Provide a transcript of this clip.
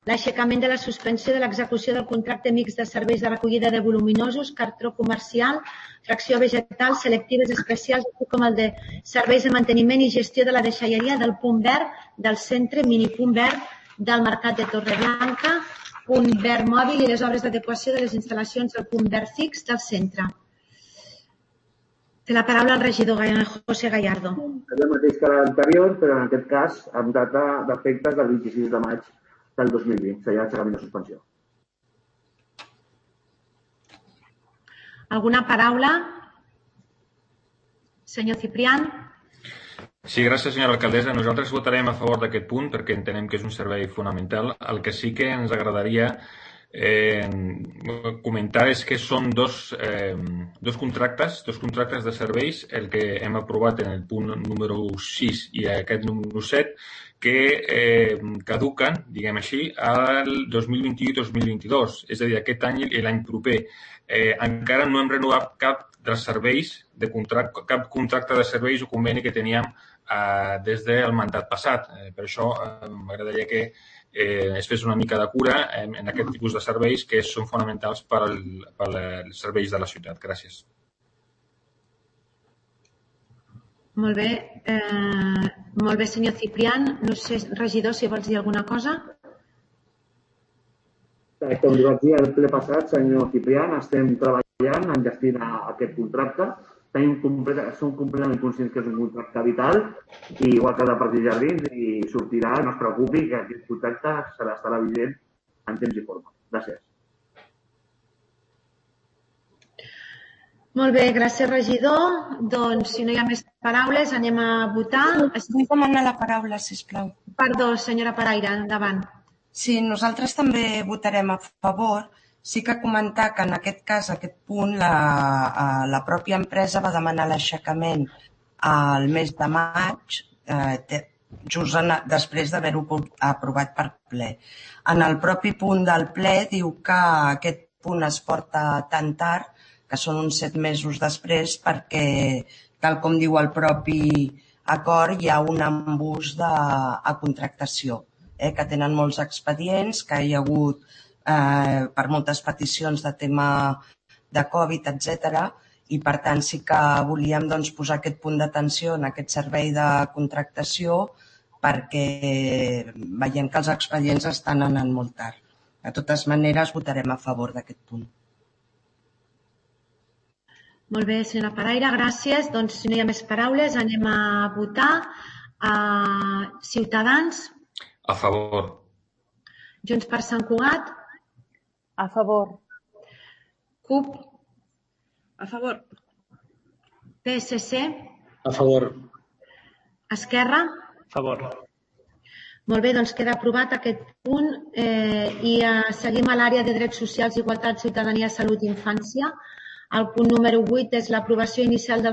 l'aixecament de la suspensió de l'execució del contracte mixt de serveis de recollida de voluminosos, cartró comercial, fracció vegetal, selectives especials, així com el de serveis de manteniment i gestió de la deixalleria del punt verd del centre, minipunt verd del mercat de Torreblanca, punt verd mòbil i les obres d'adequació de les instal·lacions del punt verd fix del centre. Té la paraula el regidor José Gallardo. És el mateix que l'anterior, però en aquest cas amb data d'efectes del 26 de maig del 2020. Seria l'aixecament de suspensió. Alguna paraula? Senyor Ciprián. Sí, gràcies, senyora alcaldessa. Nosaltres votarem a favor d'aquest punt perquè entenem que és un servei fonamental. El que sí que ens agradaria comentar és que són dos contractes de serveis, el que hem aprovat en el punt número 6 i aquest número 7, que caduquen, diguem així, al 2021 i 2022, és a dir, aquest any i l'any proper. Encara no hem renovat cap dels serveis, cap contracte de serveis o conveni que teníem des del mandat passat. Per això m'agradaria que es fes una mica de cura en aquest tipus de serveis que són fonamentals per als serveis de la ciutat. Gràcies. Molt bé, senyor Ciprián. No sé, regidor, si vols dir alguna cosa. Com li vaig dir al ple passat, senyor Ciprián, estem treballant en gestionar aquest contracte. Som completament conscients que és un contracte vital i igual que el de Parcs i Jardins i sortirà, no es preocupi, que aquest contracte estarà vigent en temps i forma. Gràcies. Molt bé, gràcies, regidor. Doncs, si no hi ha més paraules, anem a votar. Vull demanar la paraula, sisplau. Perdó, senyora Paraire, endavant. Sí, nosaltres també votarem a favor. Sí que comentar que en aquest cas, aquest punt, la pròpia empresa va demanar l'aixecament al mes de maig, just després d'haver-ho aprovat per ple. En el propi punt del ple diu que aquest punt es porta tan tard, que són uns 7 mesos després, perquè, tal com diu el propi acord, hi ha un embús a contractació, que tenen molts expedients, que hi ha hagut per moltes peticions de tema de Covid, etc. I per tant sí que volíem posar aquest punt d'atenció en aquest servei de contractació perquè veiem que els expedients estan anant molt tard. De totes maneres votarem a favor d'aquest punt. Molt bé, senyora Paraire, gràcies. Doncs si no hi ha més paraules anem a votar. Ciutadans. A favor. Junts per Sant Cugat. A favor. CUP. A favor. PSC. A favor. Esquerra. A favor. Molt bé, doncs queda aprovat aquest punt i seguim a l'àrea de drets socials, igualtat, ciutadania, salut i infància. El punt número 8 és l'aprovació inicial del